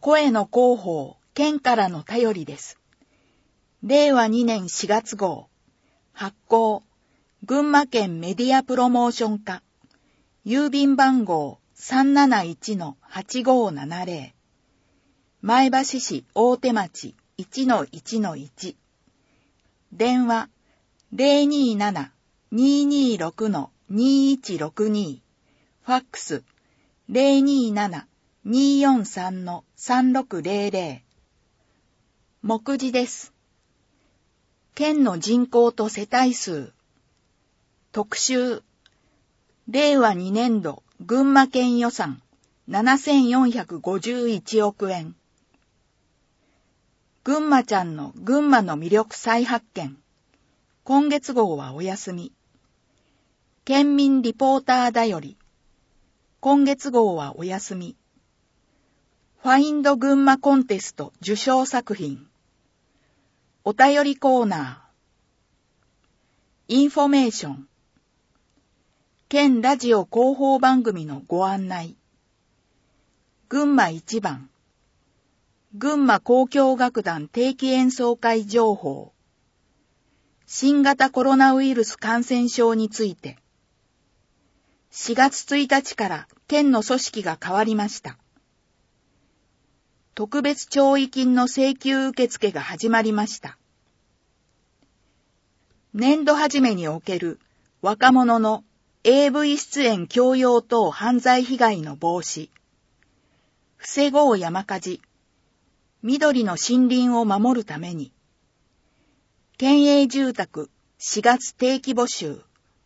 声の広報、県からの便りです。令和2年4月号。発行、群馬県メディアプロモーション課。郵便番号 371-8570。前橋市大手町 1-1-1。電話 027-226-2162。ファックス 027-243-3600。目次です。県の人口と世帯数。特集。令和2年度群馬県予算7451億円。群馬ちゃんの群馬の魅力再発見。今月号はお休み。県民リポーターだより。今月号はお休み。ファインド群馬コンテスト受賞作品。お便りコーナー。インフォメーション。県ラジオ広報番組のご案内。群馬一番。群馬交響楽団定期演奏会情報。新型コロナウイルス感染症について。4月1日から県の組織が変わりました。特別弔慰金の請求受付が始まりました。年度初めにおける若者の AV 出演強要等犯罪被害の防止。防ごう山火事。緑の森林を守るために。県営住宅4月定期募集。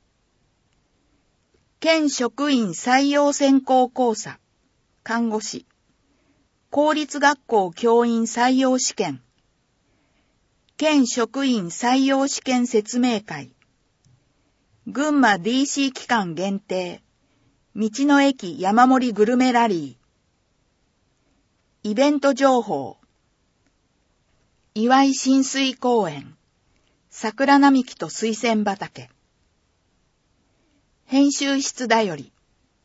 県職員採用選考講座。看護師。公立学校教員採用試験。県職員採用試験説明会。群馬 DC 期間限定。道の駅山盛りグルメラリー。イベント情報。岩井親水公園。桜並木と水仙畑。編集室だより。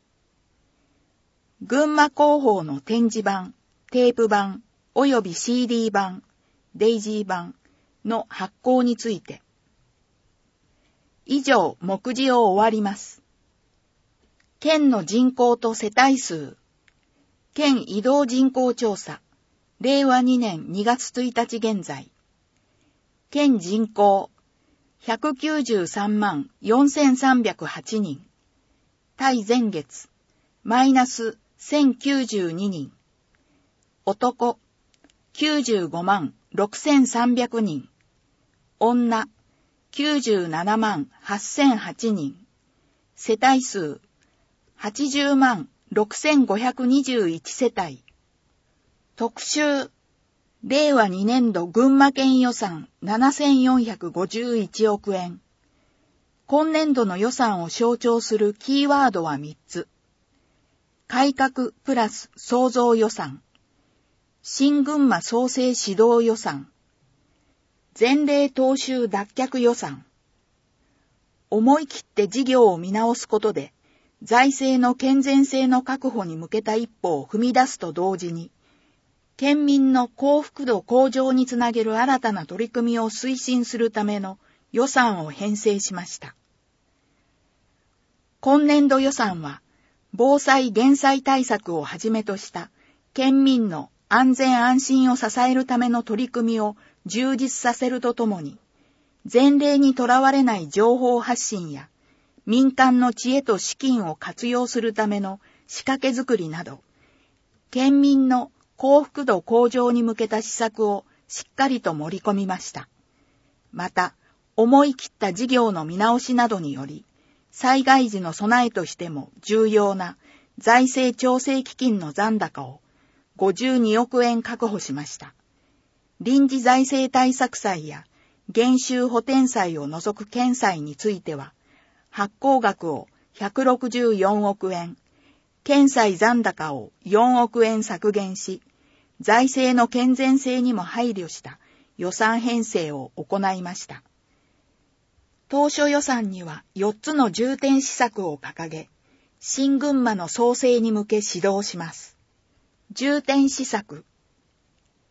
群馬広報の展示版、テープ版、および CD 版、デイジー版の発行について。以上、目次を終わります。県の人口と世帯数。県移動人口調査。令和2年2月1日現在。県人口。193万4308人。対前月。マイナス1092人。男。95万6300人。女。97万8008人。世帯数。80万6521世帯。特集。令和2年度群馬県予算7451億円。今年度の予算を象徴するキーワードは3つ。改革プラス創造予算。新群馬創生指導予算。前例踏襲脱却予算。思い切って事業を見直すことで、財政の健全性の確保に向けた一歩を踏み出すと同時に、県民の幸福度向上につなげる新たな取り組みを推進するための予算を編成しました。今年度予算は、防災減災対策をはじめとした県民の安全安心を支えるための取り組みを充実させるとともに、前例にとらわれない情報発信や民間の知恵と資金を活用するための仕掛け作りなど、県民の幸福度向上に向けた施策をしっかりと盛り込みました。また、思い切った事業の見直しなどにより、災害時の備えとしても重要な財政調整基金の残高を52億円確保しました。臨時財政対策債や減収補填債を除く県債については、発行額を164億円、県債残高を4億円削減し、財政の健全性にも配慮した予算編成を行いました。当初予算には4つの重点施策を掲げ、新群馬の創生に向け指導します。重点施策、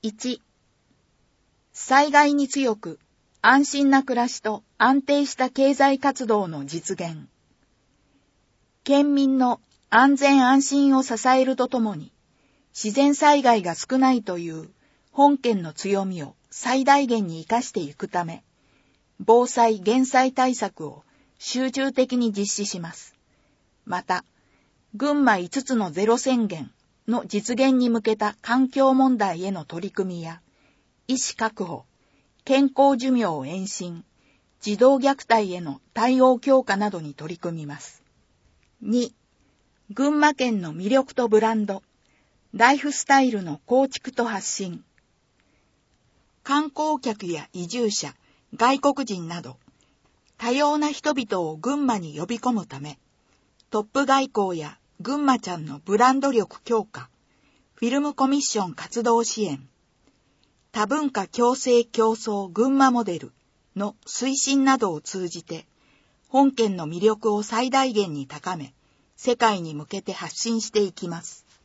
1、災害に強く安心な暮らしと安定した経済活動の実現。県民の安全安心を支えるとともに、自然災害が少ないという本県の強みを最大限に生かしていくため、防災・減災対策を集中的に実施します。また、群馬5つのゼロ宣言の実現に向けた環境問題への取り組みや、医師確保、健康寿命延伸、児童虐待への対応強化などに取り組みます。2、群馬県の魅力とブランド、ライフスタイルの構築と発信。観光客や移住者、外国人など、多様な人々を群馬に呼び込むため、トップ外交や群馬ちゃんのブランド力強化、フィルムコミッション活動支援、多文化共生競争群馬モデルの推進などを通じて、本県の魅力を最大限に高め、世界に向けて発信していきます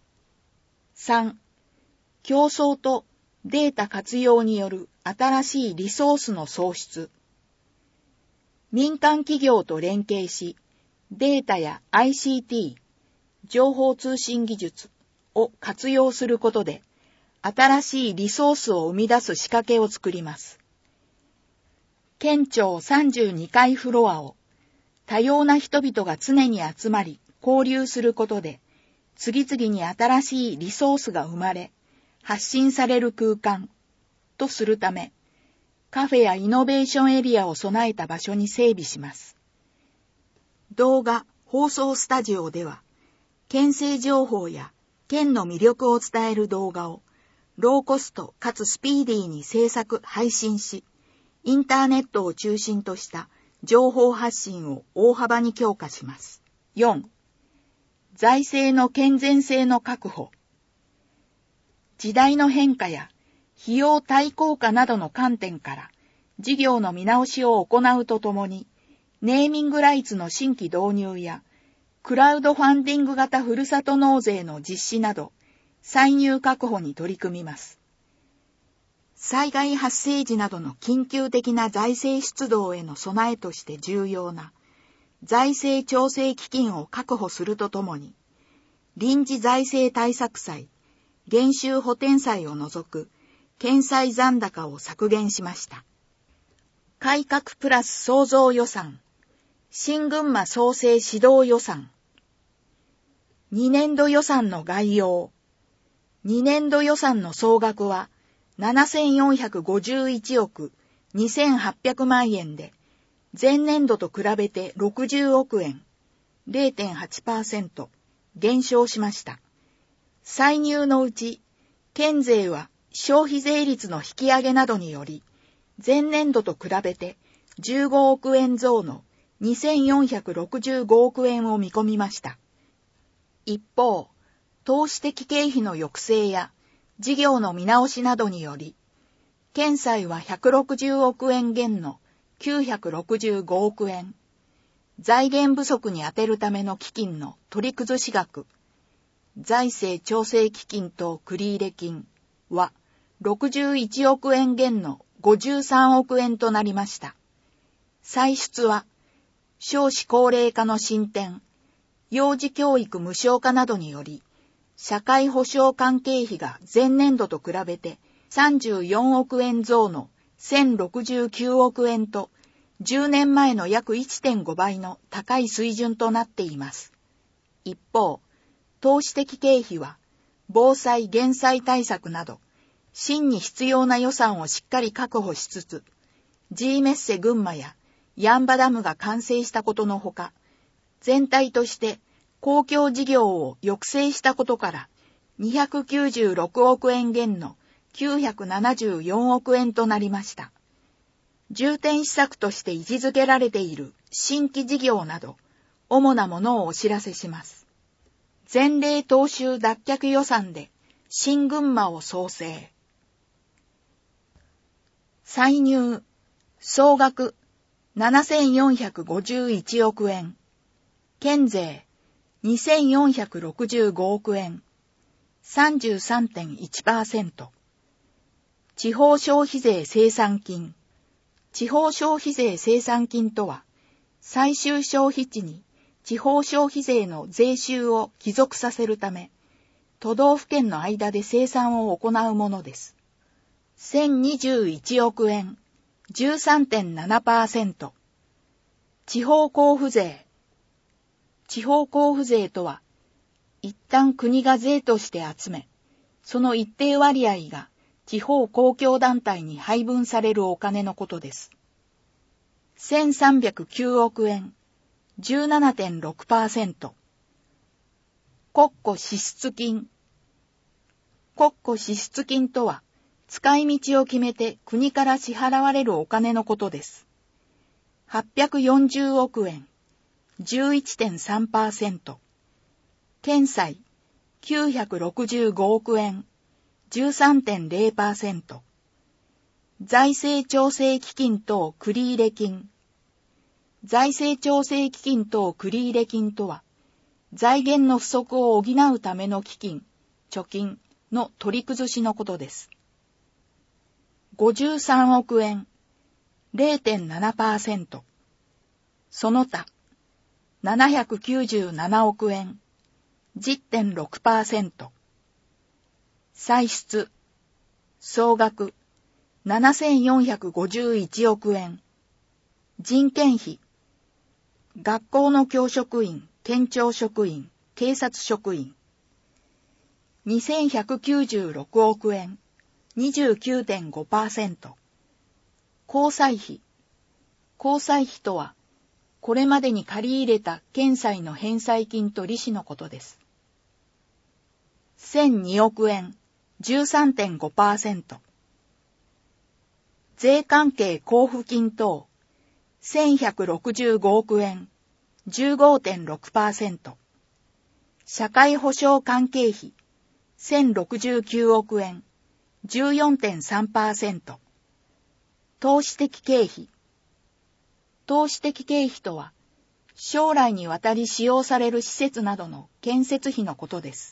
。3、競争とデータ活用による新しいリソースの創出。民間企業と連携し、データや ICT、情報通信技術を活用することで、新しいリソースを生み出す仕掛けを作ります。県庁32階フロアを多様な人々が常に集まり交流することで、次々に新しいリソースが生まれ、発信される空間とするため、カフェやイノベーションエリアを備えた場所に整備します。動画、放送スタジオでは、県政情報や県の魅力を伝える動画を、ローコストかつスピーディーに制作・配信し、インターネットを中心とした情報発信を大幅に強化します。4、財政の健全性の確保。時代の変化や費用対効果などの観点から事業の見直しを行うとともに、ネーミングライツの新規導入やクラウドファンディング型ふるさと納税の実施など、歳入確保に取り組みます。災害発生時などの緊急的な財政出動への備えとして重要な財政調整基金を確保するとともに、臨時財政対策債、減収補填債を除く県債残高を削減しました。改革プラス創造予算、新群馬創生指導予算。2年度予算の概要。2年度予算の総額は7451億2800万円で、前年度と比べて60億円、0.8% 減少しました。歳入のうち、県税は消費税率の引き上げなどにより、前年度と比べて15億円増の2465億円を見込みました。一方、投資的経費の抑制や事業の見直しなどにより、県債は160億円減の965億円、財源不足に充てるための基金の取り崩し額、財政調整基金と繰入金は61億円減の53億円となりました。歳出は、少子高齢化の進展、幼児教育無償化などにより、社会保障関係費が前年度と比べて34億円増の1069億円と、10年前の約 1.5 倍の高い水準となっています。一方、投資的経費は、防災・減災対策など、真に必要な予算をしっかり確保しつつ、G メッセ群馬やヤンバダムが完成したことのほか、全体として公共事業を抑制したことから、296億円減の974億円となりました。重点施策として位置づけられている新規事業など、主なものをお知らせします。前例踏襲脱却予算で新群馬を創生。歳入、総額7451億円。県税、2465億円。33.1%。 地方消費税精算金。地方消費税精算金とは、最終消費地に地方消費税の税収を帰属させるため、都道府県の間で精算を行うものです。1021億円、13.7%。地方交付税。地方交付税とは、一旦国が税として集め、その一定割合が地方公共団体に配分されるお金のことです。1309億円、17.6%。国庫支出金。国庫支出金とは、使い道を決めて国から支払われるお金のことです。840億円、11.3%。県債、965億円、13.0%。財政調整基金等繰入金。財政調整基金等繰入金とは、財源の不足を補うための基金、貯金の取り崩しのことです。53億円、0.7%。その他、797億円、10.6%。歳出、総額、7451億円。人件費、学校の教職員、県庁職員、警察職員。2196億円、29.5%。公債費。公債費とは、これまでに借り入れた県債の返済金と利子のことです。1002億円、13.5%。税関係交付金等、1165億円、15.6%。社会保障関係費、1069億円、14.3%。投資的経費。投資的経費とは、将来にわたり使用される施設などの建設費のことです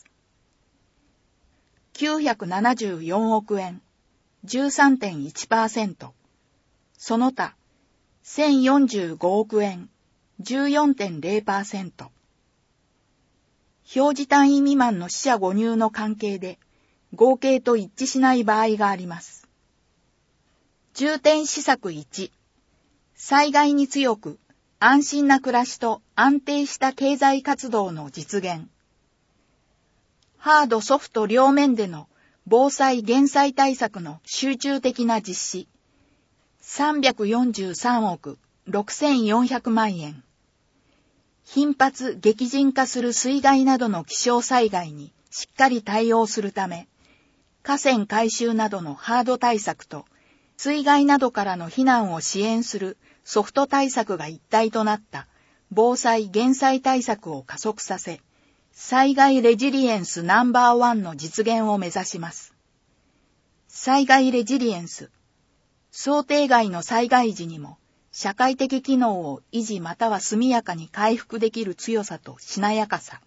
。974億円、13.1%。その他、1045億円、14.0%。表示単位未満の四捨五入の関係で、合計と一致しない場合があります。重点施策1、災害に強く、安心な暮らしと安定した経済活動の実現。ハード・ソフト両面での防災・減災対策の集中的な実施。343億6400万円。頻発・激甚化する水害などの気象災害にしっかり対応するため、河川改修などのハード対策と、水害などからの避難を支援するソフト対策が一体となった防災・減災対策を加速させ、災害レジリエンスナンバー1の実現を目指します。災害レジリエンス。想定外の災害時にも社会的機能を維持または速やかに回復できる強さとしなやかさ。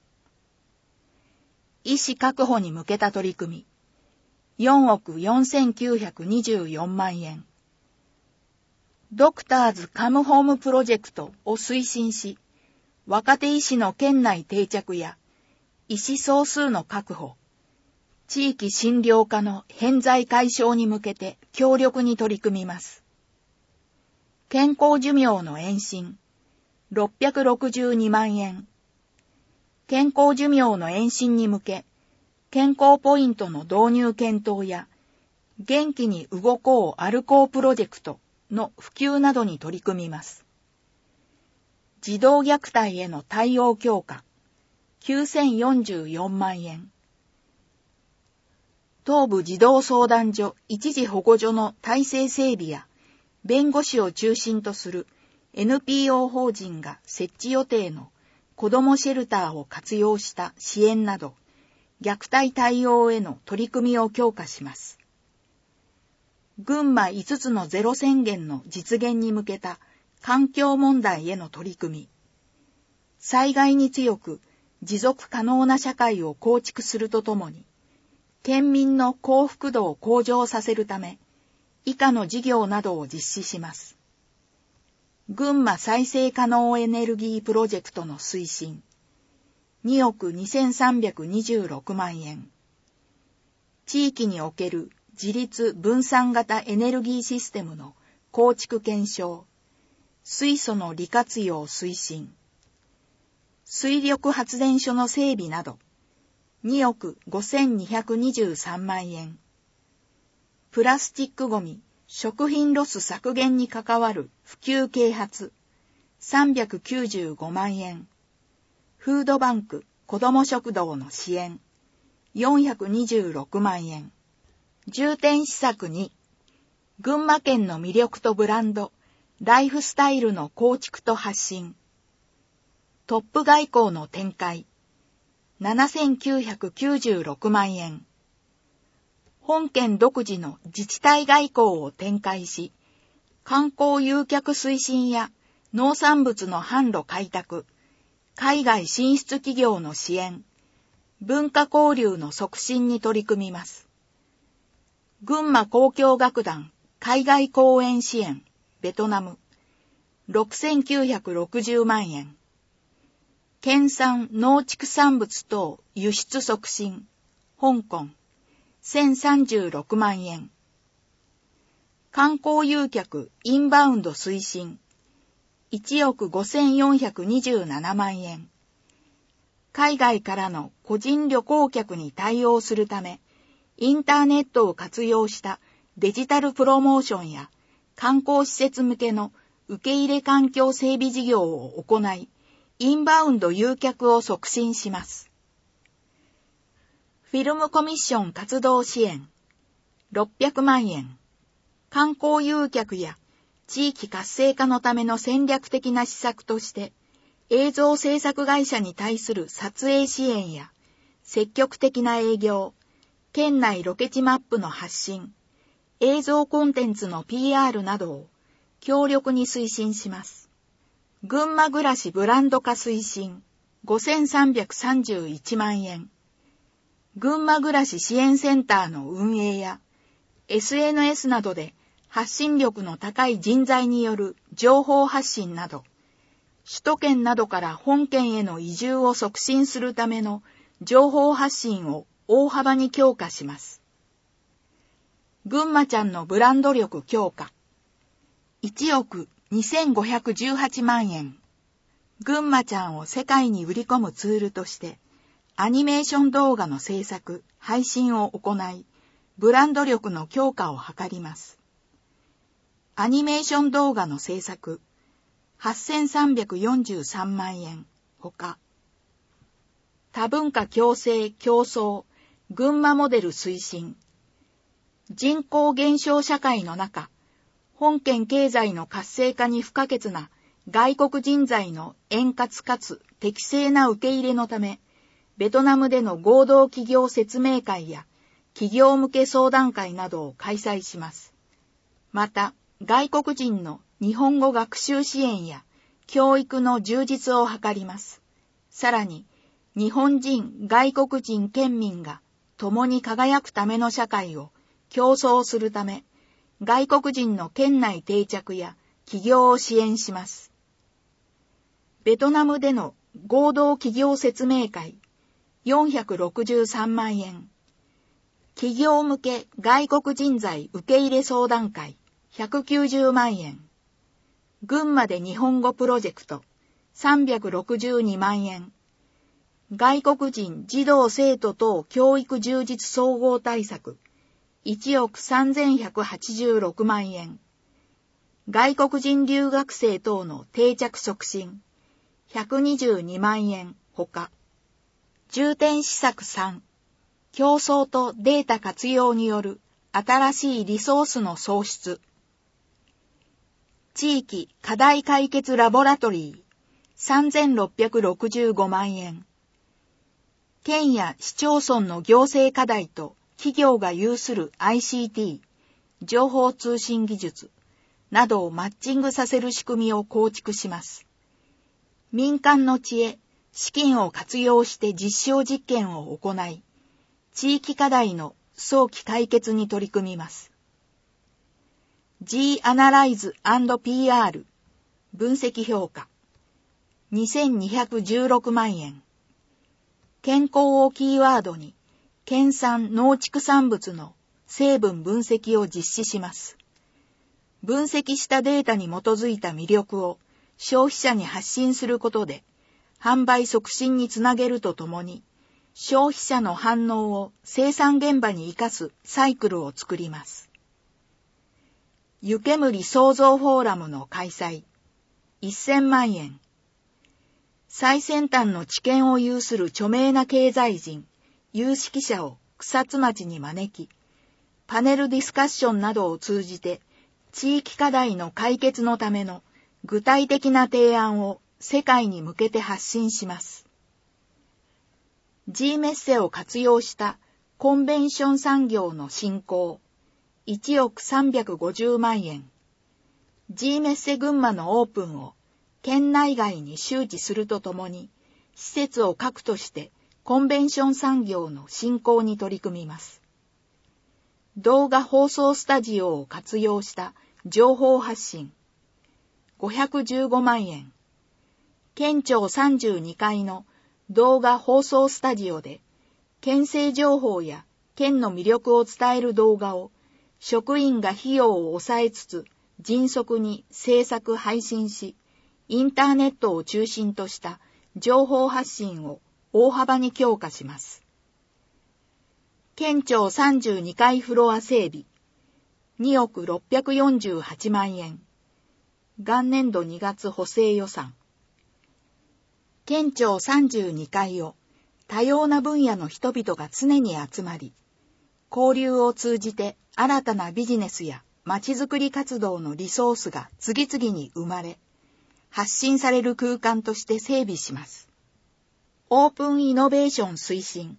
医師確保に向けた取り組み。4億4924万円。ドクターズカムホームプロジェクトを推進し、若手医師の県内定着や、医師総数の確保、地域診療科の偏在解消に向けて強力に取り組みます。健康寿命の延伸、662万円。健康寿命の延伸に向け、健康ポイントの導入検討や、元気に動こう歩こうプロジェクトの普及などに取り組みます。児童虐待への対応強化、9044万円。東部児童相談所一時保護所の体制整備や、弁護士を中心とする NPO 法人が設置予定の子どもシェルターを活用した支援など、虐待対応への取り組みを強化します。群馬5つのゼロ宣言の実現に向けた環境問題への取り組み。災害に強く持続可能な社会を構築するとともに、 県民の幸福度を向上させるため、以下の事業などを実施します。群馬再生可能エネルギープロジェクトの推進、2億2326万円。地域における自立分散型エネルギーシステムの構築検証、水素の利活用推進、水力発電所の整備など、2億5223万円。プラスチックごみ、食品ロス削減に関わる普及啓発、395万円。フードバンク、子ども食堂の支援、426万円。重点施策2、群馬県の魅力とブランド、ライフスタイルの構築と発信。トップ外交の展開、7996万円。本県独自の自治体外交を展開し、観光誘客推進や農産物の販路開拓、海外進出企業の支援、文化交流の促進に取り組みます。群馬交響楽団海外公演支援、ベトナム、6960万円。県産農畜産物等輸出促進、香港、1036万円。観光誘客インバウンド推進、1億5427万円。海外からの個人旅行客に対応するため、インターネットを活用したデジタルプロモーションや観光施設向けの受け入れ環境整備事業を行い、インバウンド誘客を促進します。フィルムコミッション活動支援、600万円。観光誘客や地域活性化のための戦略的な施策として、映像制作会社に対する撮影支援や、積極的な営業、県内ロケ地マップの発信、映像コンテンツの PR などを強力に推進します。群馬暮らしブランド化推進、5331万円。群馬暮らし支援センターの運営や、SNS などで発信力の高い人材による情報発信など、首都圏などから本県への移住を促進するための情報発信を大幅に強化します。群馬ちゃんのブランド力強化。1億2518万円。群馬ちゃんを世界に売り込むツールとして、アニメーション動画の制作、配信を行い、ブランド力の強化を図ります。アニメーション動画の制作、8343万円ほか、多文化共生競争群馬モデル推進。人口減少社会の中、本県経済の活性化に不可欠な外国人材の円滑かつ適正な受け入れのため、ベトナムでの合同企業説明会や企業向け相談会などを開催します。また、外国人の日本語学習支援や教育の充実を図ります。さらに、日本人、外国人県民が共に輝くための社会を競争するため、外国人の県内定着や起業を支援します。ベトナムでの合同企業説明会、463万円。企業向け外国人材受け入れ相談会、190万円。群馬で日本語プロジェクト、362万円。外国人児童生徒等教育充実総合対策、1億3186万円。外国人留学生等の定着促進、122万円ほか。重点施策3、競争とデータ活用による新しいリソースの創出。地域課題解決ラボラトリー、3665万円。県や市町村の行政課題と企業が有する ICT、情報通信技術などをマッチングさせる仕組みを構築します。民間の知恵、資金を活用して実証実験を行い、 地域課題の早期解決に取り組みます。G-Analyze & PR 分析評価2216万円。健康をキーワードに県産農畜産物の成分分析を実施します。分析したデータに基づいた魅力を消費者に発信することで販売促進につなげるとともに消費者の反応を生産現場に生かすサイクルを作ります。湯煙創造フォーラムの開催1000万円。最先端の知見を有する著名な経済人、有識者を草津町に招き、パネルディスカッションなどを通じて地域課題の解決のための具体的な提案を世界に向けて発信します。G メッセを活用したコンベンション産業の振興1億350万円。G メッセ群馬のオープンを県内外に周知するとともに施設を核としてコンベンション産業の振興に取り組みます。動画放送スタジオを活用した情報発信515万円。県庁32階の動画放送スタジオで県政情報や県の魅力を伝える動画を職員が費用を抑えつつ迅速に制作配信し、インターネットを中心とした情報発信を大幅に強化します。県庁32階フロア整備2億648万円。元年度2月補正予算。県庁32階を多様な分野の人々が常に集まり、交流を通じて新たなビジネスやまちづくり活動のリソースが次々に生まれ、発信される空間として整備します。オープンイノベーション推進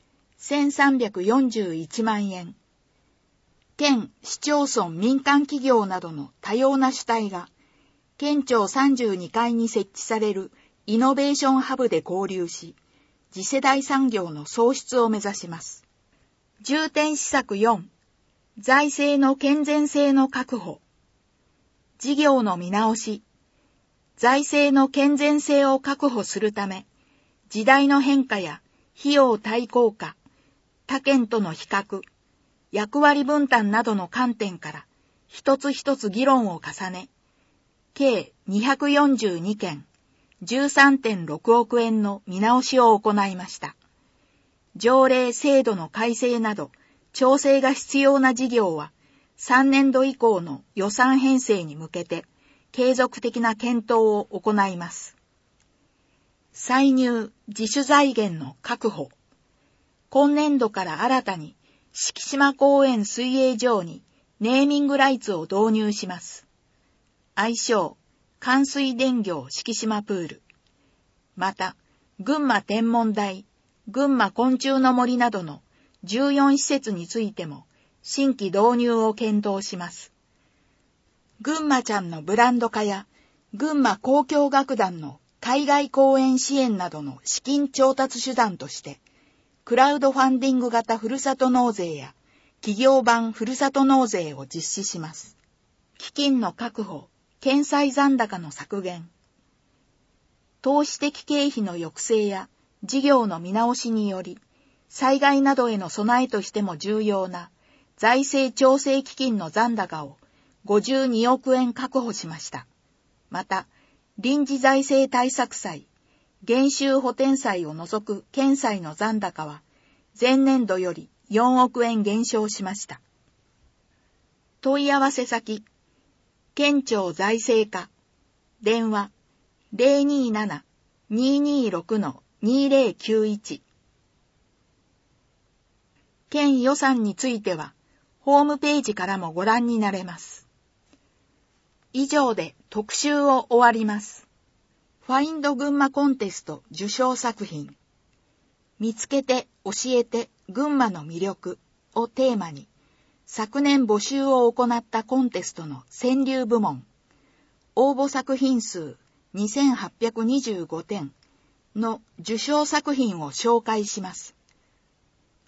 1341万円。県、市町村、民間企業などの多様な主体が県庁32階に設置されるイノベーションハブで交流し、次世代産業の創出を目指します。重点施策4、財政の健全性の確保。事業の見直し。財政の健全性を確保するため、時代の変化や費用対効果、他県との比較、役割分担などの観点から一つ一つ議論を重ね、計242件、13.6 億円の見直しを行いました。条例制度の改正など調整が必要な事業は3年度以降の予算編成に向けて継続的な検討を行います。歳入自主財源の確保。今年度から新たに敷島公園水泳場にネーミングライツを導入します。愛称、寒水田業敷島プール。また、群馬天文台、群馬昆虫の森などの14施設についても新規導入を検討します。群馬ちゃんのブランド化や群馬交響楽団の海外公演支援などの資金調達手段として、クラウドファンディング型ふるさと納税や企業版ふるさと納税を実施します。基金の確保、県債残高の削減。投資的経費の抑制や事業の見直しにより、災害などへの備えとしても重要な財政調整基金の残高を52億円確保しました。また、臨時財政対策債、減収補填債を除く県債の残高は、前年度より4億円減少しました。問い合わせ先、県庁財政課、電話027-226-2091。県予算については、ホームページからもご覧になれます。以上で特集を終わります。ファインド群馬コンテスト受賞作品、見つけて教えて群馬の魅力をテーマに、昨年募集を行ったコンテストの川柳部門、応募作品数2825点の受賞作品を紹介します。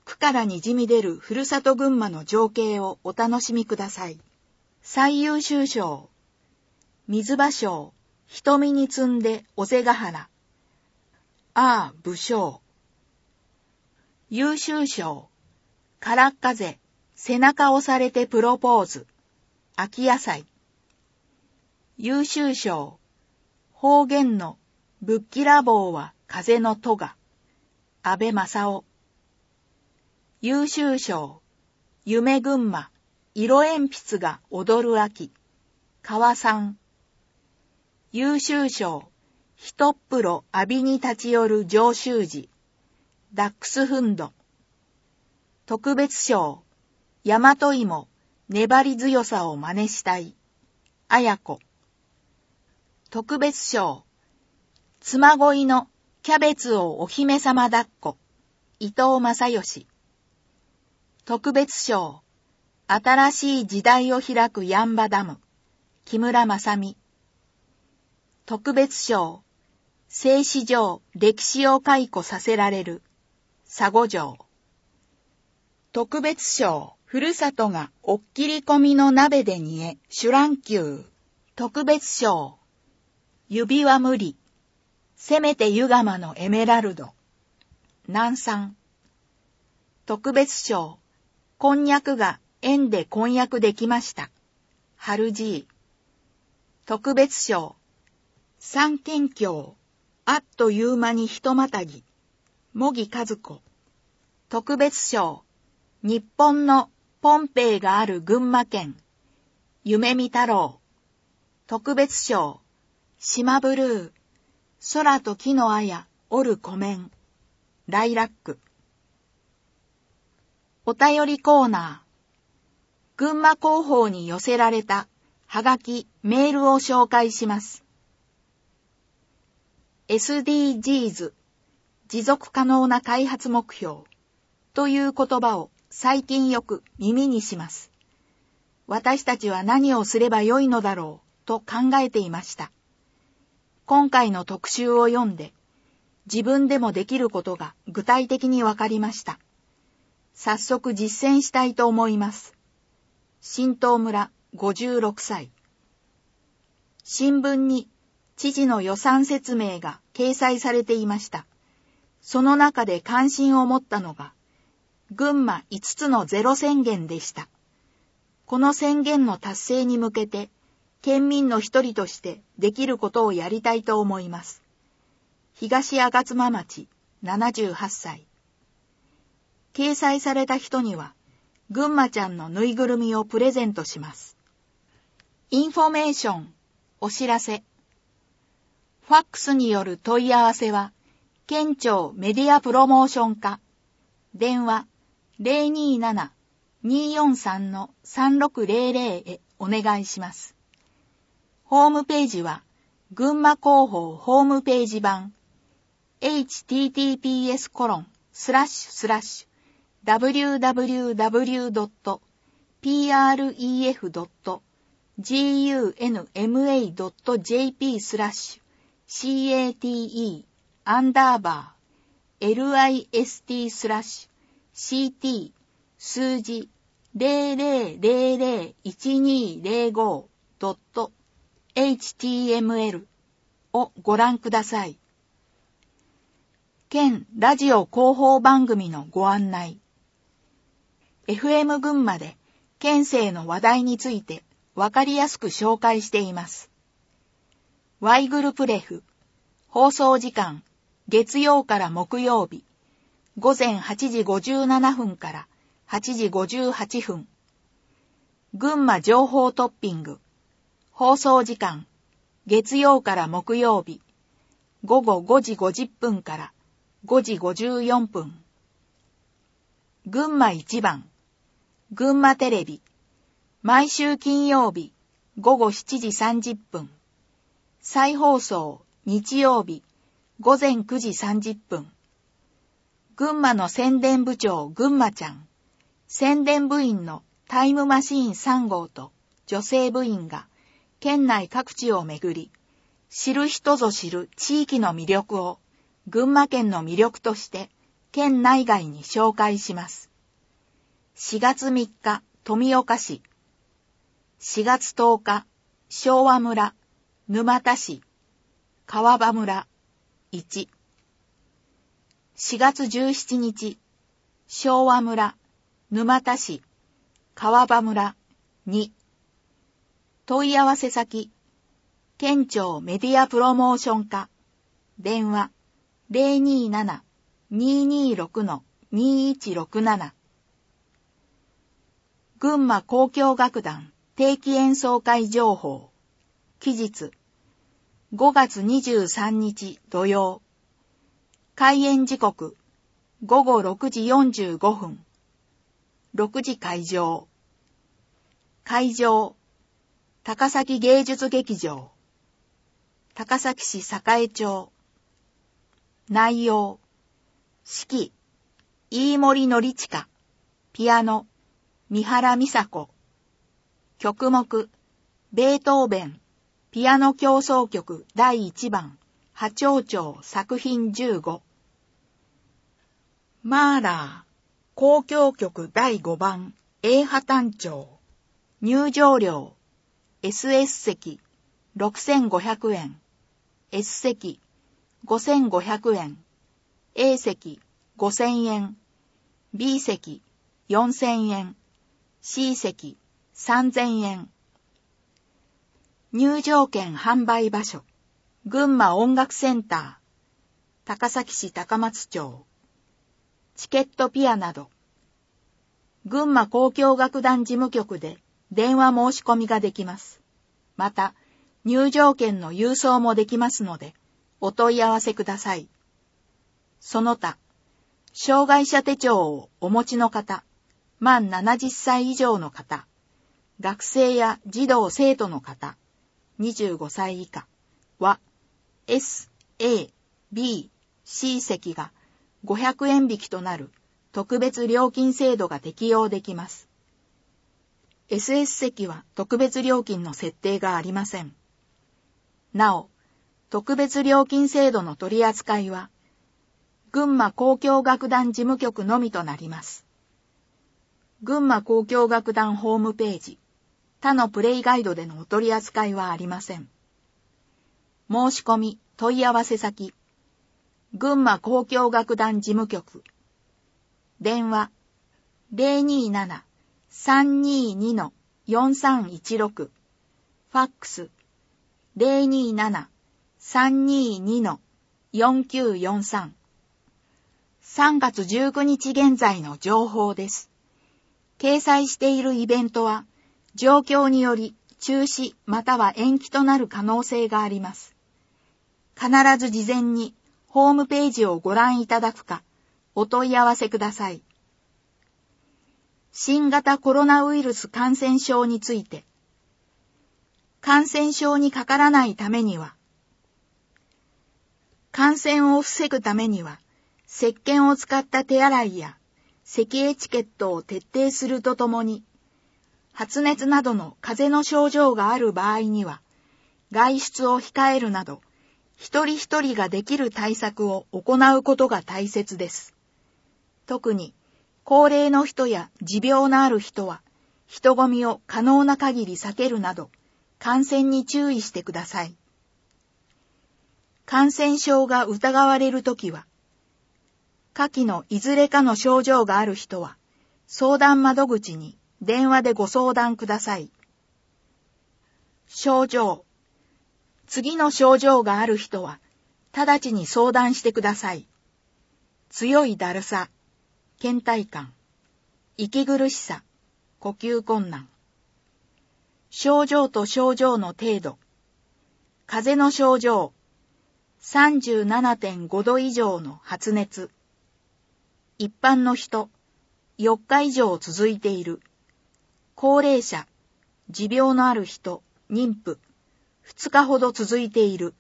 区からにじみ出るふるさと群馬の情景をお楽しみください。最優秀賞。水場賞。瞳に積んで尾瀬ヶ原。武将。優秀賞。からっ風。背中押されてプロポーズ。秋野菜。優秀賞。方言のぶっきらぼうは風の戸が。安倍正夫。優秀賞。夢群馬。色鉛筆が踊る秋。川さん。優秀賞。ひとっぷろ浴びに立ち寄る上州寺。ダックスフンド。特別賞。大和芋。粘り強さを真似したい。綾子。特別賞。妻恋のキャベツをお姫様抱っこ。伊藤正義。特別賞。新しい時代を開くヤンバダム。木村正美。特別賞。静止上歴史を回顧させられる。佐護城。特別賞。ふるさとがおっきり込みの鍋で煮え、シュランキュー。特別賞。指は無理。せめて湯釜のエメラルド。南山。特別賞。こんにゃくが縁で婚約できました。春じい。特別賞。三県境。あっという間にひとまたぎ。茂木和子。特別賞。日本のポンペイがある群馬県。夢見太郎。特別賞。島ブルー。空と木の綾、折る湖面。ライラック。お便りコーナー。群馬広報に寄せられたはがき、メールを紹介します。SDGs、持続可能な開発目標という言葉を最近よく耳にします。私たちは何をすればよいのだろうと考えていました。今回の特集を読んで、自分でもできることが具体的にわかりました。早速実践したいと思います。新東村56歳。新聞に知事の予算説明が掲載されていました。その中で関心を持ったのが、群馬5つのゼロ宣言でした。この宣言の達成に向けて、県民の一人としてできることをやりたいと思います。東吾妻町78歳。掲載された人には、群馬ちゃんのぬいぐるみをプレゼントします。インフォメーション、お知らせ。ファックスによる問い合わせは、県庁メディアプロモーション課、電話 027-243-3600 へお願いします。ホームページは、群馬広報ホームページ版、https://www.pref.gumma.jp/cate-list/ct 数字 00001225.html をご覧ください。県ラジオ広報番組のご案内。FM 群馬で県政の話題についてわかりやすく紹介しています。ワイグルプレフ。放送時間、月曜から木曜日、午前8時57分から8時58分。群馬情報トッピング。放送時間、月曜から木曜日、午後5時50分から5時54分。群馬一番。群馬テレビ。毎週金曜日、午後7時30分。再放送、日曜日、午前9時30分。群馬の宣伝部長群馬ちゃん。宣伝部員のタイムマシーン3号と女性部員が県内各地を巡り、知る人ぞ知る地域の魅力を群馬県の魅力として県内外に紹介します。4月3日、富岡市。4月10日、昭和村、沼田市、川場村、1。4月17日、昭和村、沼田市、川場村、2。問い合わせ先、県庁メディアプロモーション課、電話、027-226-2167。群馬交響楽団定期演奏会情報。期日、5月23日土曜。開演時刻、午後6時45分。6時開場。会場、高崎芸術劇場。高崎市栄町。内容、指揮、飯森典親。ピアノ、三原美佐子。曲目、ベートーベン、ピアノ協奏曲第1番、波長調作品15。マーラー、交響曲第5番、A波単調。入場料、SS 席、6500円。S 席、5500円。A 席、5000円。B 席、4000円。C 席、3000円。入場券販売場所、群馬音楽センター、高崎市高松町。チケットピアなど、群馬交響楽団事務局で電話申し込みができます。また、入場券の郵送もできますので、お問い合わせください。その他、障害者手帳をお持ちの方、満70歳以上の方、学生や児童生徒の方、25歳以下は、S、A、B、C 席が500円引きとなる特別料金制度が適用できます。SS 席は特別料金の設定がありません。なお、特別料金制度の取り扱いは、群馬交響楽団事務局のみとなります。群馬交響楽団ホームページ、他のプレイガイドでのお取り扱いはありません。申し込み、問い合わせ先、群馬交響楽団事務局。電話、027-322-4316。ファックス、027-322-4943。3月19日現在の情報です。掲載しているイベントは、状況により中止または延期となる可能性があります。必ず事前にホームページをご覧いただくか、お問い合わせください。新型コロナウイルス感染症について、感染症にかからないためには、感染を防ぐためには、石鹸を使った手洗いや咳エチケットを徹底するとともに、発熱などの風邪の症状がある場合には、外出を控えるなど、一人一人ができる対策を行うことが大切です。特に、高齢の人や持病のある人は、人混みを可能な限り避けるなど、感染に注意してください。感染症が疑われるときは、下記のいずれかの症状がある人は、相談窓口に電話でご相談ください。症状。次の症状がある人は、直ちに相談してください。強いだるさ、倦怠感、息苦しさ、呼吸困難。症状と症状の程度。風邪の症状。37.5 度以上の発熱。一般の人、4日以上続いている。高齢者、持病のある人、妊婦、2日ほど続いている。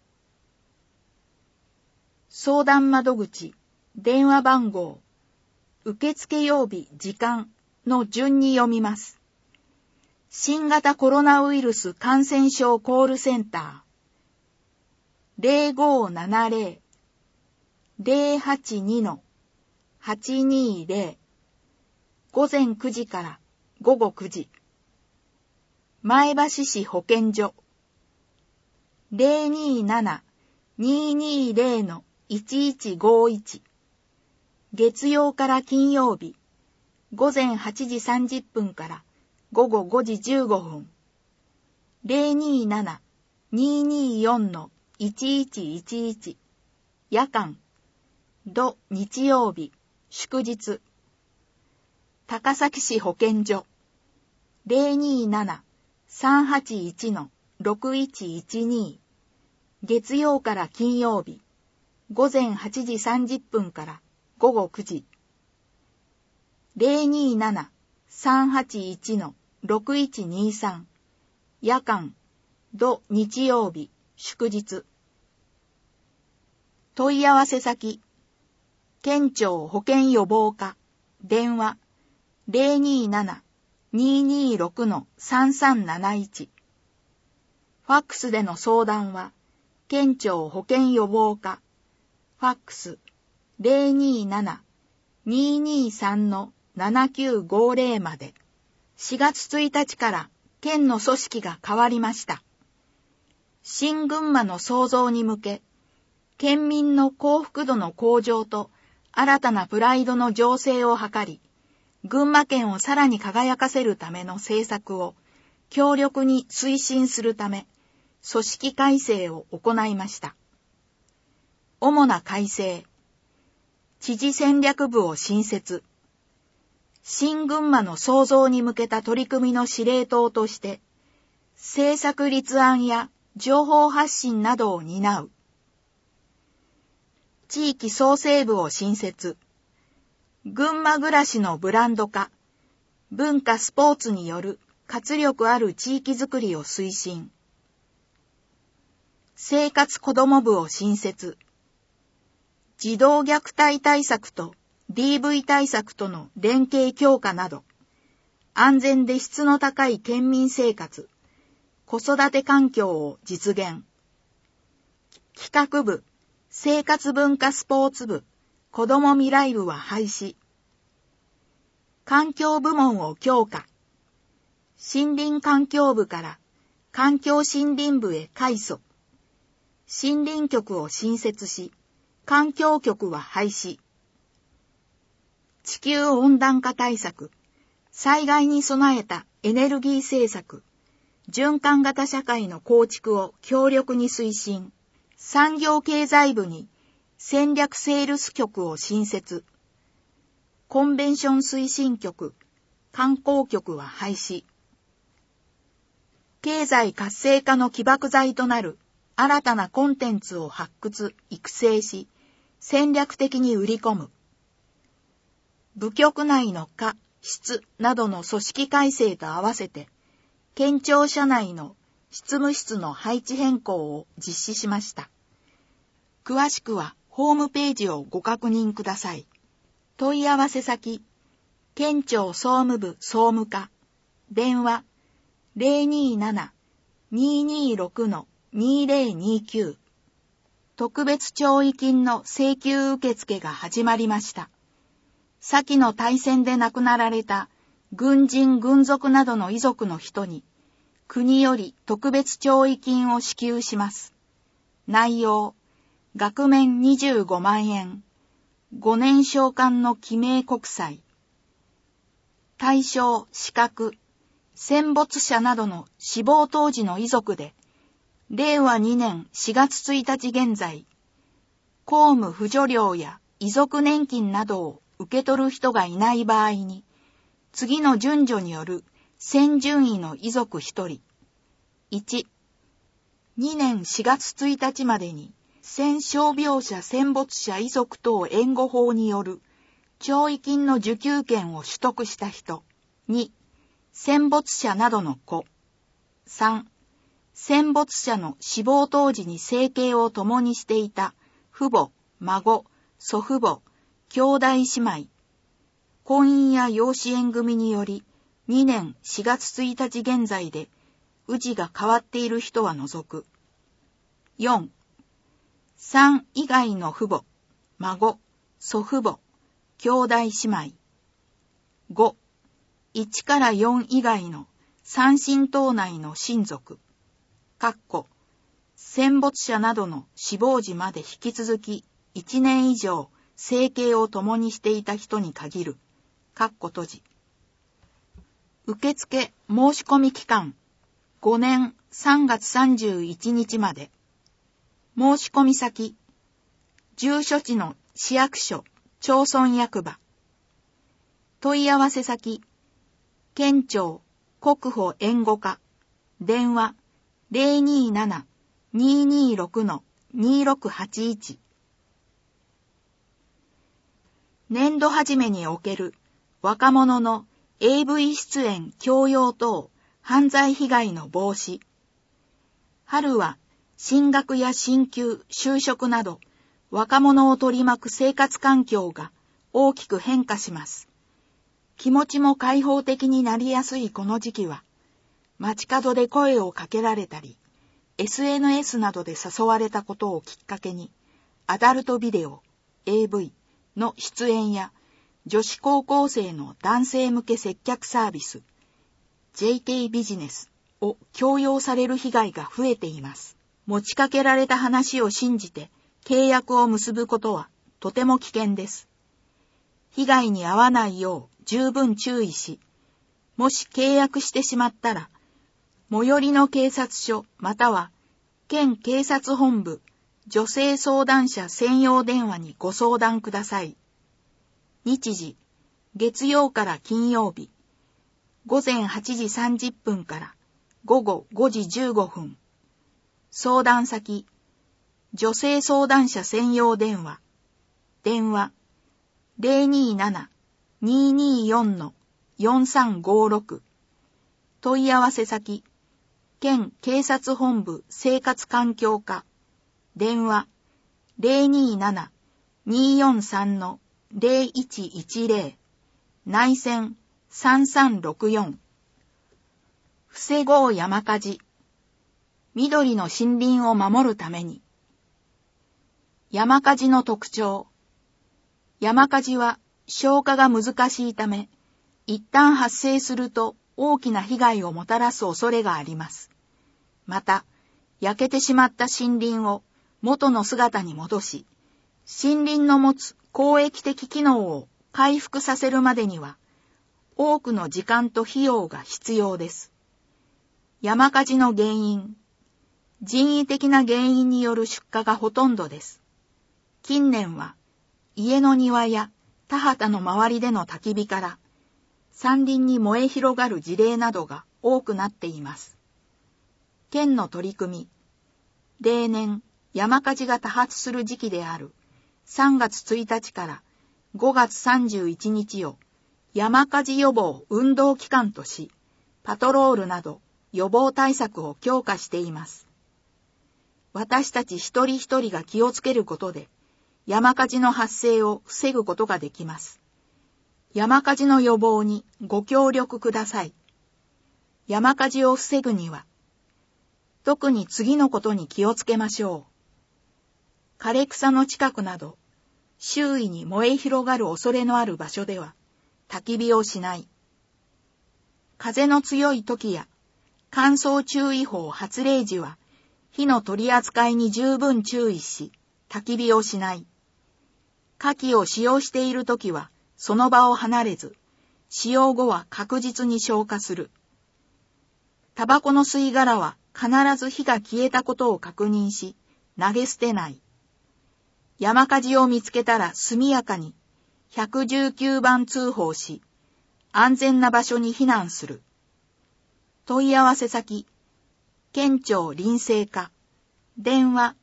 相談窓口、電話番号、受付曜日、時間の順に読みます。新型コロナウイルス感染症コールセンター 0570-082-0 0-820 午前9時から午後9時。前橋市保健所 027-220-1151 月曜から金曜日午前8時30分から午後5時15分 027-224-1111 夜間土日曜日祝日高崎市保健所 027-381-6112 月曜から金曜日午前8時30分から午後9時 027-381-6123 夜間土日曜日祝日問い合わせ先県庁保健予防課電話 027-226-3371 ファックスでの相談は県庁保健予防課ファックス 027-223-7950 まで。4月1日から県の組織が変わりました。新群馬の創造に向け、県民の幸福度の向上と新たなプライドの醸成を図り、群馬県をさらに輝かせるための政策を強力に推進するため、組織改正を行いました。主な改正。知事戦略部を新設。新群馬の創造に向けた取り組みの司令塔として、政策立案や情報発信などを担う。地域創生部を新設。群馬暮らしのブランド化、文化スポーツによる活力ある地域づくりを推進。生活子ども部を新設。児童虐待対策と DV 対策との連携強化など、安全で質の高い県民生活、子育て環境を実現。企画部、生活文化スポーツ部、子ども未来部は廃止。環境部門を強化。森林環境部から環境森林部へ改組。森林局を新設し、環境局は廃止。地球温暖化対策、災害に備えたエネルギー政策、循環型社会の構築を強力に推進。産業経済部に戦略セールス局を新設。コンベンション推進局、観光局は廃止。経済活性化の起爆剤となる新たなコンテンツを発掘、育成し、戦略的に売り込む。部局内の課、室などの組織改正と合わせて、県庁舎内の執務室の配置変更を実施しました。詳しくはホームページをご確認ください。問い合わせ先、県庁総務部総務課、電話 027-226-2029 特別弔慰金の請求受付が始まりました。先の大戦で亡くなられた軍人軍属などの遺族の人に国より特別弔慰金を支給します。内容、額面25万円、5年償還の記名国債。対象、資格、戦没者などの死亡当時の遺族で、令和2年4月1日現在、公務扶助料や遺族年金などを受け取る人がいない場合に、次の順序による戦順位の遺族1人。1、2年4月1日までに、戦傷病者戦没者遺族等援護法による弔慰金の受給権を取得した人。2、戦没者などの子。3、戦没者の死亡当時に生計を共にしていた父母、孫、祖父母、兄弟姉妹、婚姻や養子縁組により2年4月1日現在で氏が変わっている人は除く。4、3以外の父母、孫、祖父母、 兄弟姉妹。5、1から4以外の三親等内の親族。戦没者などの死亡時まで引き続き1年以上生計を共にしていた人に限る。受付申し込み期間5年3月31日まで。申し込み先、住所地の市役所、町村役場。問い合わせ先、県庁、国保援護課。電話、027-226-2681。年度初めにおける若者の AV 出演強要等犯罪被害の防止。春は進学や進級、就職など若者を取り巻く生活環境が大きく変化します。気持ちも開放的になりやすいこの時期は、街角で声をかけられたり、SNS などで誘われたことをきっかけに、アダルトビデオ、AV の出演や、女子高校生の男性向け接客サービス、JK ビジネスを強要される被害が増えています。持ちかけられた話を信じて契約を結ぶことはとても危険です。被害に遭わないよう十分注意し、もし契約してしまったら、最寄りの警察署または県警察本部女性相談者専用電話にご相談ください。日時、月曜から金曜日、午前8時30分から午後5時15分。相談先、女性相談者専用電話、電話、027-224-4356。問い合わせ先、県警察本部生活環境課、電話、027-243-0110。内線3364。防ごう山火事。緑の森林を守るために。山火事の特徴。山火事は消火が難しいため、一旦発生すると大きな被害をもたらす恐れがあります。また、焼けてしまった森林を元の姿に戻し、森林の持つ公益的機能を回復させるまでには、多くの時間と費用が必要です。山火事の原因。人為的な原因による出火がほとんどです。近年は、家の庭や田畑の周りでの焚き火から、山林に燃え広がる事例などが多くなっています。県の取り組み。例年、山火事が多発する時期である3月1日から5月31日を山火事予防運動期間とし、パトロールなど予防対策を強化しています。私たち一人一人が気をつけることで、山火事の発生を防ぐことができます。山火事の予防にご協力ください。山火事を防ぐには、特に次のことに気をつけましょう。枯れ草の近くなど、周囲に燃え広がる恐れのある場所では、焚き火をしない。風の強い時や、乾燥注意報発令時は、火の取り扱いに十分注意し、焚き火をしない。火器を使用しているときは、その場を離れず、使用後は確実に消火する。タバコの吸い殻は必ず火が消えたことを確認し、投げ捨てない。山火事を見つけたら速やかに119番通報し、安全な場所に避難する。問い合わせ先、県庁臨生課、電話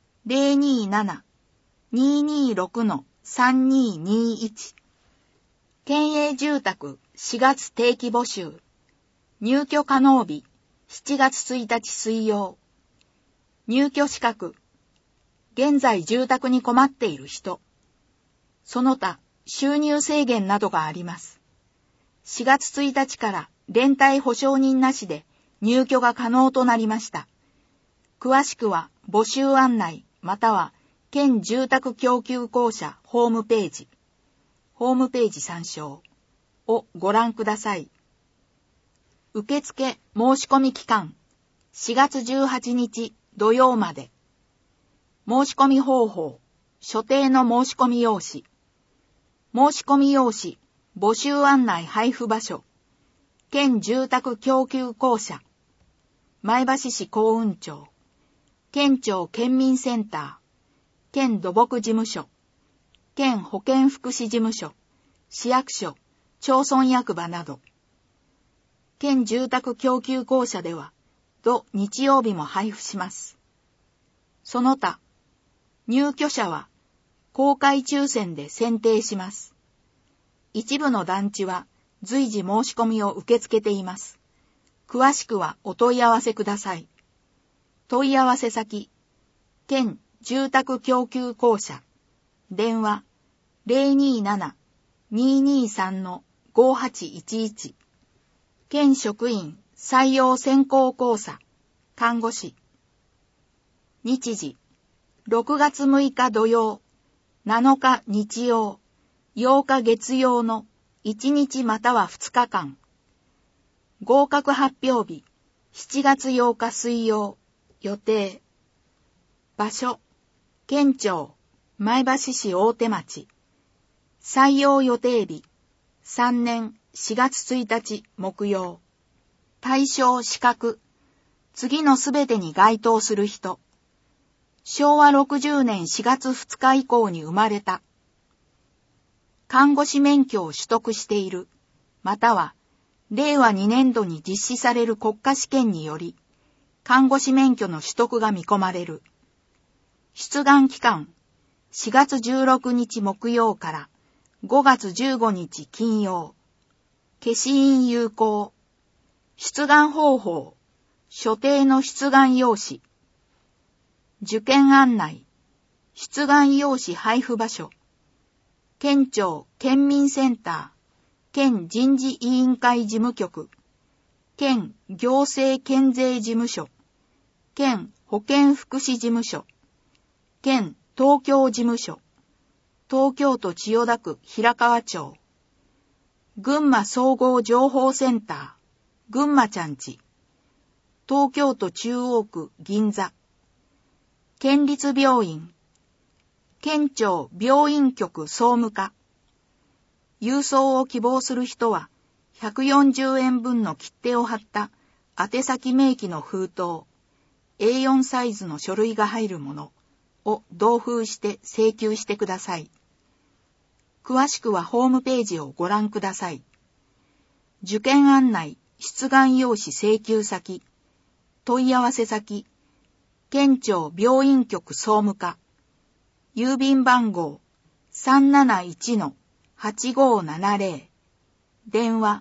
027-226-3221。県営住宅4月定期募集。入居可能日7月1日水曜。入居資格。現在住宅に困っている人。その他収入制限などがあります。4月1日から連帯保証人なしで入居が可能となりました。詳しくは募集案内または県住宅供給公社ホームページ。 ホームページ参照をご覧ください。受付申し込み期間4月18日土曜まで。申し込み方法、所定の申し込み用紙。申し込み用紙、募集案内配布場所。県住宅供給公社。前橋市幸運町。県庁県民センター。県土木事務所。県保健福祉事務所。市役所、町村役場など。県住宅供給公社では、土日曜日も配布します。その他、入居者は公開抽選で選定します。一部の団地は随時申し込みを受け付けています。詳しくはお問い合わせください。問い合わせ先、県住宅供給公社、電話 027-223-5811、県職員採用選考講座、看護師。日時、6月6日土曜、7日日曜、8日月曜の1日または2日間。合格発表日、7月8日水曜、予定。場所、県庁、前橋市大手町。採用予定日、3年4月1日木曜。対象資格、次のすべてに該当する人。昭和60年4月2日以降に生まれた。看護師免許を取得している、または、令和2年度に実施される国家試験により、看護師免許の取得が見込まれる。出願期間、4月16日木曜から5月15日金曜。消印有効。出願方法、所定の出願用紙。受験案内、出願用紙配布場所。県庁県民センター、県人事委員会事務局、県行政県税事務所、県保健福祉事務所、県東京事務所、東京都千代田区平川町、群馬総合情報センター、群馬ちゃんち、東京都中央区銀座、県立病院、県庁病院局総務課。郵送を希望する人は、140円分の切手を貼った宛先明記の封筒、A4 サイズの書類が入るものを同封して請求してください。詳しくはホームページをご覧ください。受験案内、出願用紙請求先、問い合わせ先、県庁病院局総務課、郵便番号 371-8570、電話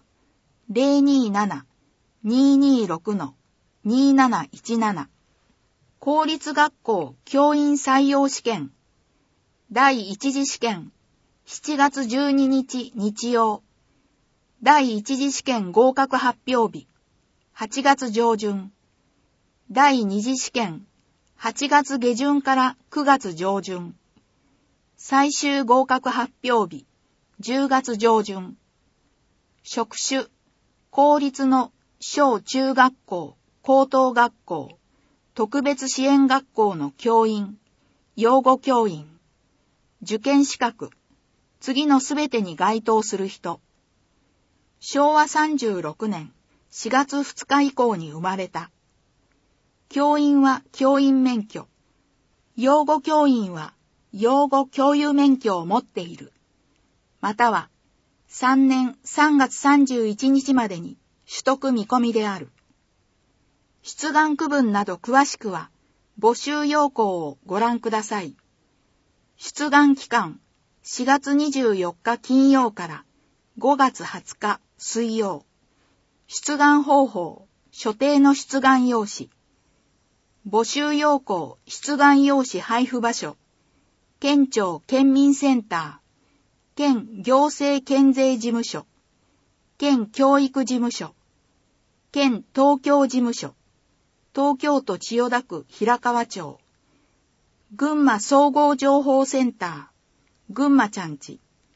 027-226-2717、公立学校教員採用試験、第一次試験、7月12日日曜、第一次試験合格発表日、8月上旬、第二次試験、8月下旬から9月上旬、最終合格発表日、10月上旬、職種、公立の小中学校、高等学校、特別支援学校の教員、養護教員、受験資格、次のすべてに該当する人。昭和36年4月2日以降に生まれた。教員は教員免許。養護教員は養護教諭免許を持っている。または3年3月31日までに取得見込みである。出願区分など詳しくは募集要項をご覧ください。出願期間4月24日金曜から5月20日水曜。出願方法、所定の出願用紙。募集要項、出願用紙配布場所。県庁県民センター。県行政県税事務所。県教育事務所。県東京事務所。東京都千代田区平川町。群馬総合情報センター。群馬ちゃんち。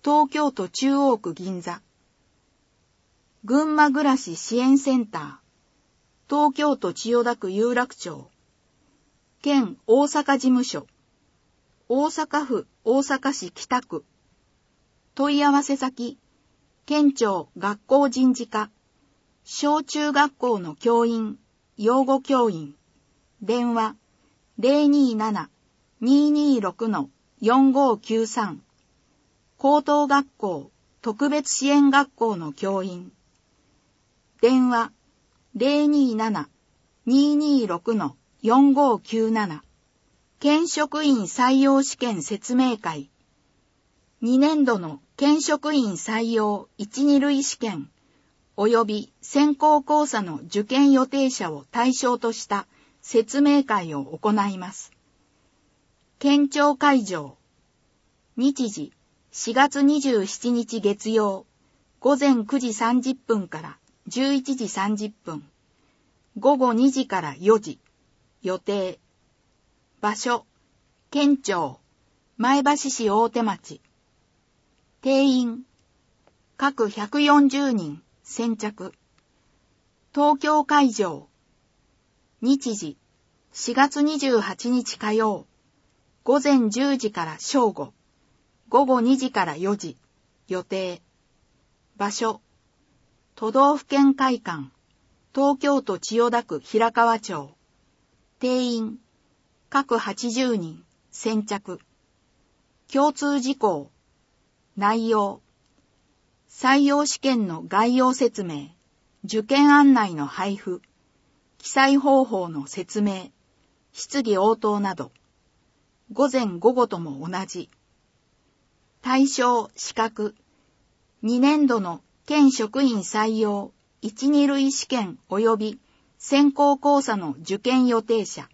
東京都中央区銀座。群馬暮らし支援センター、東京都千代田区有楽町。県大阪事務所、大阪府大阪市北区。問い合わせ先、県庁学校人事課、小中学校の教員、養護教員。電話、027-226-4593。高等学校特別支援学校の教員。電話、027-226-4597。県職員採用試験説明会。2年度の県職員採用1、2類試験及び選考講座の受験予定者を対象とした説明会を行います。県庁会場。日時、4月27日月曜、午前9時30分から11時30分。午後2時から4時。予定。場所、県庁、前橋市大手町。定員、各140人、先着。東京会場。日時、4月28日火曜、午前10時から正午。午後2時から4時。予定。場所。都道府県会館。東京都千代田区平川町。定員。各80人。先着。共通事項。内容。採用試験の概要説明。受験案内の配布。記載方法の説明。質疑応答など。午前午後とも同じ。対象資格。2年度の県職員採用1、2類試験及び選考講座の受験予定者。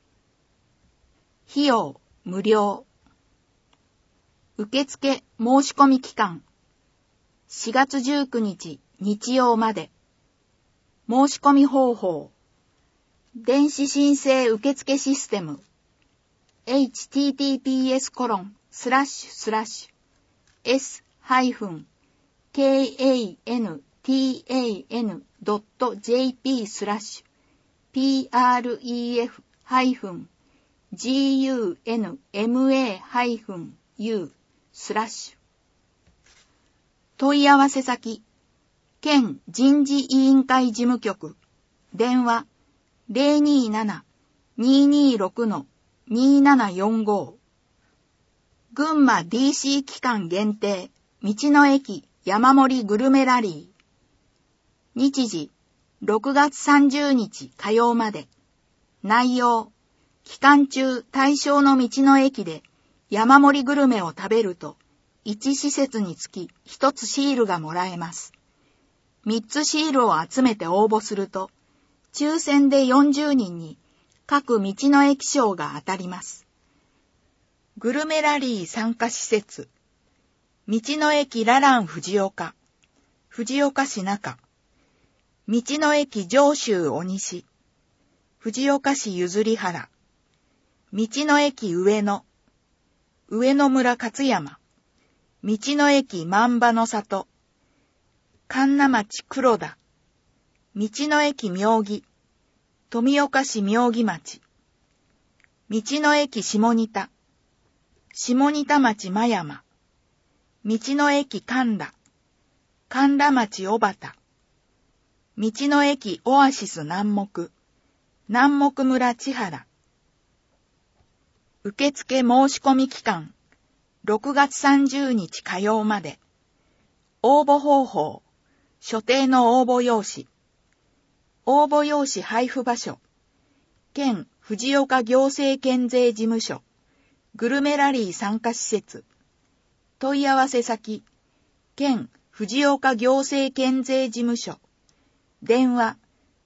費用無料。受付申し込み期間。4月19日日曜まで。申し込み方法。電子申請受付システム。https://s-kan-tan.jp/pref-gunma-u/問い合わせ先、県人事委員会事務局。電話、027-226-2745。群馬 DC 期間限定、道の駅山盛りグルメラリー。日時、6月30日火曜まで。内容、期間中対象の道の駅で山盛りグルメを食べると、1施設につき1つシールがもらえます。3つシールを集めて応募すると、抽選で40人に各道の駅賞が当たります。グルメラリー参加施設。道の駅ララン藤岡。藤岡市中。道の駅上州尾西。藤岡市譲原。道の駅上野。上野村勝山。道の駅万場の里。神流町黒田。道の駅妙義。富岡市妙義町。道の駅下仁田。下仁田町真山。道の駅神田。神田町小畑。道の駅オアシス南木。南木村千原。受付申し込み期間。6月30日火曜まで。応募方法。所定の応募用紙。応募用紙配布場所。県藤岡行政県税事務所。グルメラリー参加施設。問い合わせ先。県藤岡行政県税事務所。電話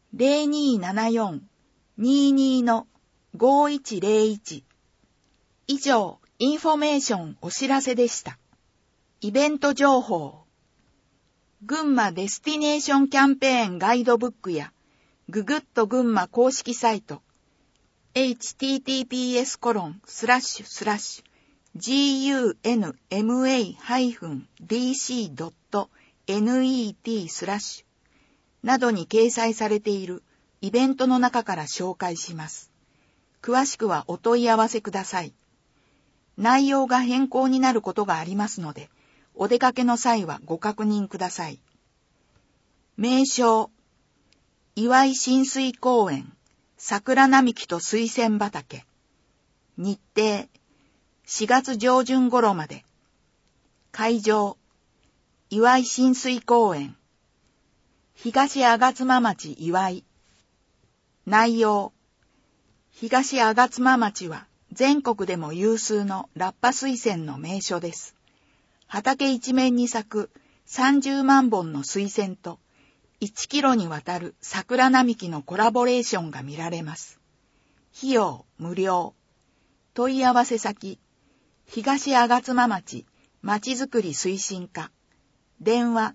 0274-22-5101。以上、インフォメーションお知らせでした。イベント情報。群馬デスティネーションキャンペーンガイドブックやググッと群馬公式サイト。https:// gunma-dc.net/ などに掲載されているイベントの中から紹介します。詳しくはお問い合わせください。内容が変更になることがありますので、お出かけの際はご確認ください。名称、岩井親水公園、桜並木と水仙畑。日程、4月上旬頃まで。会場、岩井親水公園。東吾妻町岩井。内容、東吾妻町は全国でも有数のラッパ水仙の名所です。畑一面に咲く30万本の水仙と1キロにわたる桜並木のコラボレーションが見られます。費用無料。問い合わせ先、東吾妻町まちづくり推進課。電話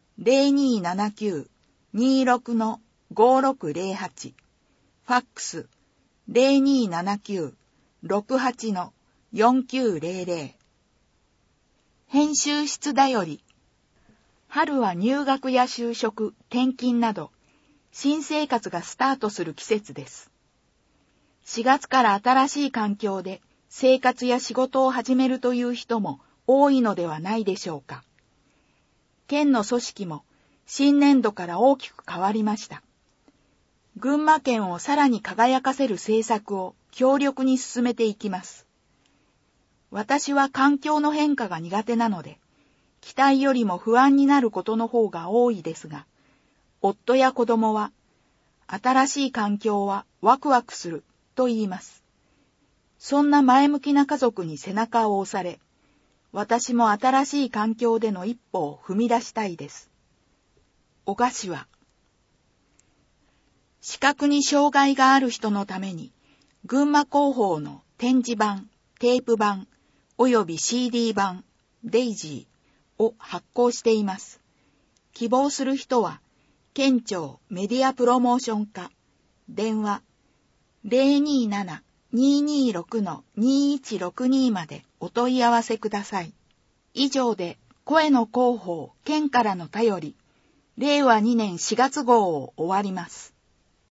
0279-26-5608。ファックス 0279-68-4900。編集室だより。春は入学や就職、転勤など、新生活がスタートする季節です。4月から新しい環境で生活や仕事を始めるという人も多いのではないでしょうか。県の組織も新年度から大きく変わりました。群馬県をさらに輝かせる政策を強力に進めていきます。私は環境の変化が苦手なので、期待よりも不安になることの方が多いですが、夫や子供は、新しい環境はワクワクすると言います。そんな前向きな家族に背中を押され、私も新しい環境での一歩を踏み出したいです。お菓子は、視覚に障害がある人のために、群馬広報の展示版、テープ版、および CD 版、デイジーを発行しています。希望する人は、県庁メディアプロモーション課、電話 027-226-2162 までお問い合わせください。以上で、声の広報、県からの便り、令和2年4月号を終わります。